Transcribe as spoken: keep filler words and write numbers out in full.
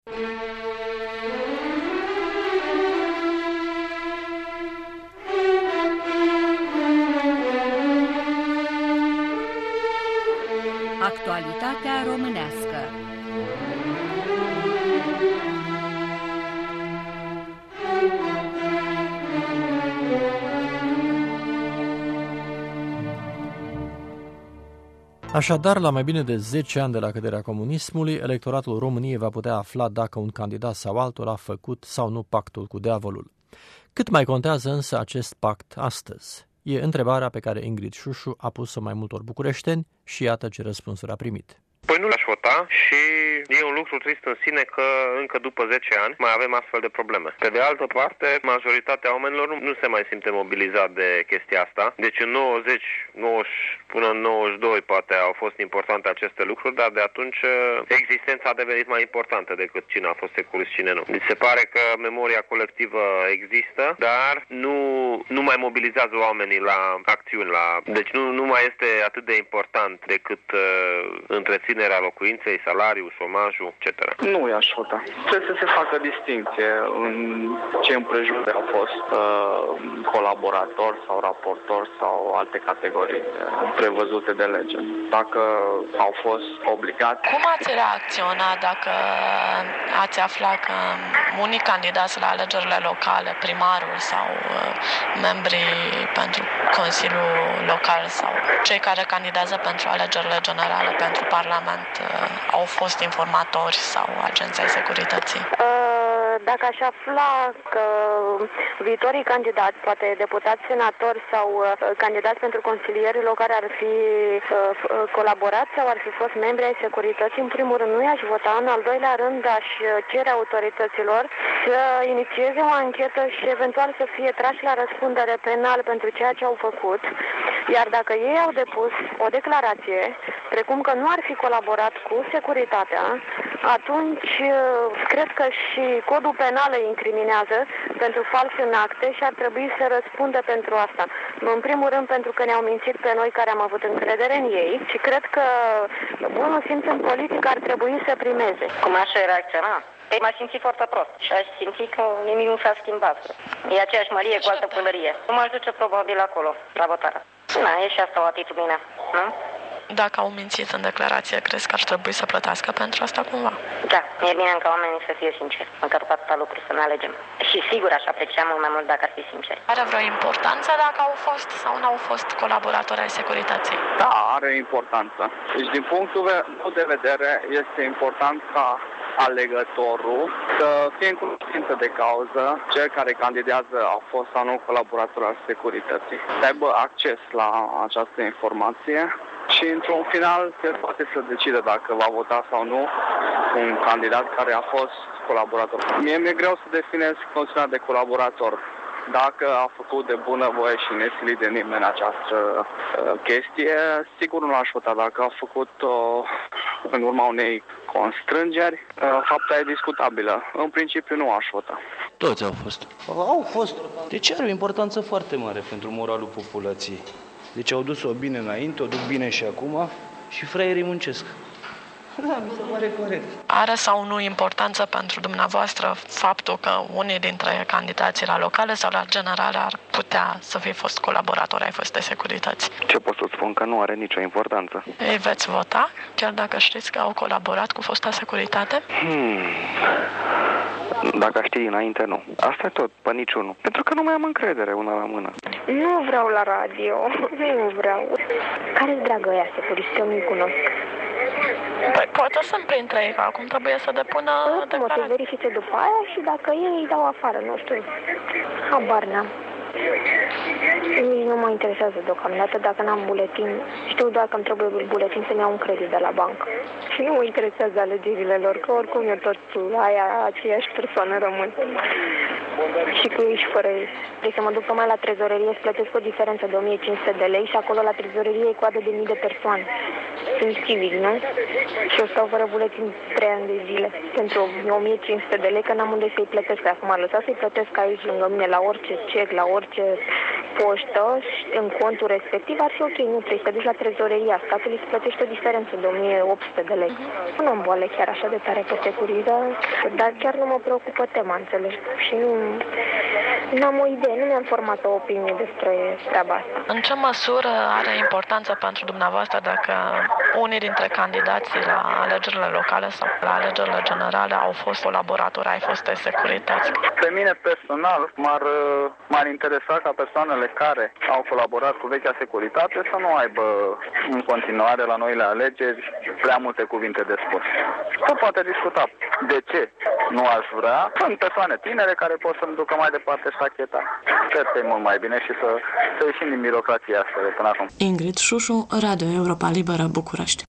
Actualitatea românească. Așadar, la mai bine de zece ani de la căderea comunismului, electoratul României va putea afla dacă un candidat sau altul a făcut sau nu pactul cu diavolul. Cât mai contează însă acest pact astăzi? E întrebarea pe care Ingrid Șușu a pus-o mai multor bucureșteni și iată ce răspunsuri a primit. Păi nu l-aș vota și e un lucru trist în sine că încă după zece ani mai avem astfel de probleme. Pe de altă parte, majoritatea oamenilor nu, nu se mai simte mobilizat de chestia asta. Deci în nouăzeci, nouăzeci până în nouăzeci și doi poate au fost importante aceste lucruri, dar de atunci existența a devenit mai importantă decât cine a fost securist, cine nu. Mi se pare că memoria colectivă există, dar nu, nu mai mobilizează oamenii la acțiuni. La... Deci nu, nu mai este atât de important decât uh, întreținerea locuinței, salariul, șomajul, et cetera. Nu i-aș vota. Trebuie să se facă distinție în ce împrejurări au fost uh, colaboratori sau raportori sau alte categorii prevăzute de lege. Dacă au fost obligați. Cum ați reacționat dacă ați aflat că unii candidați la alegerile locale, primarul sau membrii pentru Consiliul Local sau cei care candidează pentru alegerile generale pentru Parlament au fost informatori sau agenții ai securității? Dacă aș afla că viitorii candidați, poate deputați, senatori sau candidați pentru consilieri locali ar fi colaborat sau ar fi fost membri ai securității, în primul rând nu i-aș vota, în al doilea rând aș cere autorităților să inițieze o anchetă și eventual să fie trași la răspundere penal pentru ceea ce au făcut, iar dacă ei au depus o declarație, precum că nu ar fi colaborat cu securitatea, atunci cred că și codul penal îi incriminează pentru fals în acte și ar trebui să răspundă pentru asta. În primul rând pentru că ne-au mințit pe noi care am avut încredere în ei și cred că bunul simț în politică ar trebui să primeze. Cum aș reacționa? M-aș simți foarte prost și aș simți că nimic nu s-a schimbat. E aceeași mărie cu altă pălărie. Nu m-aș duce probabil acolo, la votare. Da, e și asta o atitudine, nu? Dacă au mințit în declarație, crezi că ar trebui să plătească pentru asta cumva? Da, e bine ca oamenii să fie sinceri, măcar cu atâta lucru să ne alegem. Și sigur aș aprecia mult mai mult dacă ar fi sinceri. Are vreo importanță dacă au fost sau nu au fost colaboratori ai securității? Da, are importanță. Deci din punctul meu de vedere este important ca alegătorul să fie în cunoștință de cauză, cel care candidează au fost sau nu colaboratori al securității. Să aibă acces la această informație și într-un final el poate să decide dacă va vota sau nu un candidat care a fost colaborator. Mie mi-e greu să definez noțiunea de colaborator. Dacă a făcut de bunăvoie și nesilit de nimeni această uh, chestie, sigur nu l-aș vota. Dacă a făcut-o în urma unei constrângeri, uh, fapta e discutabilă. În principiu nu aș vota. Toți au fost. Au fost. Deci are o importanță foarte mare pentru moralul populației. Deci au dus-o bine înainte, o duc bine și acum și fraierii muncesc. Da, mi se pare corect. Are sau nu importanță pentru dumneavoastră faptul că unii dintre candidații la locale sau la generale ar putea să fie fost colaboratori ai fost de securități? Ce pot să spun? Că nu are nicio importanță. Ei veți vota, chiar dacă știți că au colaborat cu fosta securitate? Hmm. Dacă aș ști dinainte, nu. Asta e tot, pe niciunul. Pentru că nu mai am încredere una la mână. Nu vreau la radio, nu vreau. Care-s dragă ăia securiști, că nu-i cunosc? Păi poate sunt printre ei, că acum trebuie să depună declarație. Mă te verifice după aia și dacă ei îi dau afară, nu știu. Habar n-am. Nici nu mă interesează deocamdată dacă n-am buletin. Știu doar că îmi trebuie buletin să-mi iau un credit de la bancă. Și nu mă interesează alegerile lor, că oricum eu tot aia, aceeași persoană rămân. Și cu ei și fără ei. Deci să mă duc numai la trezorerie, să plătesc o diferență de o mie cinci sute de lei și acolo la trezorerie e coadă de mii de persoane. Sunt civic, nu? Și eu stau fără buletin trei ani de zile pentru o mie cinci sute de lei, că n-am unde să-i plătesc. Acum am lăsat să-i plătesc aici lângă mine la orice cec, la orice poștă în contul respectiv, ar fi ok, nu trebuie să te duci la trezoreria statului să plătești o diferență de o mie opt sute de lei. Nu am boală chiar așa de tare pe securiză, dar chiar nu mă preocupă tema, înțelegi? Și nu, nu am o idee, nu mi-am format o opinie despre treaba asta. În ce măsură are importanță pentru dumneavoastră dacă unii dintre candidații la alegerile locale sau la alegerile generale au fost colaboratori ai fostei securități? Pe mine personal m-ar, m-ar interesa ca persoanele care au colaborat cu vechea securitate să nu aibă în continuare la noile alegeri prea multe cuvinte de spus. Se poate discuta de ce nu aș vrea. Sunt persoane tinere care pot să-mi ducă mai departe ștacheta. Cred că e mult mai bine și să, să ieșim din birocrația asta de până acum. Ingrid Șușu, Radio Europa Liberă, București.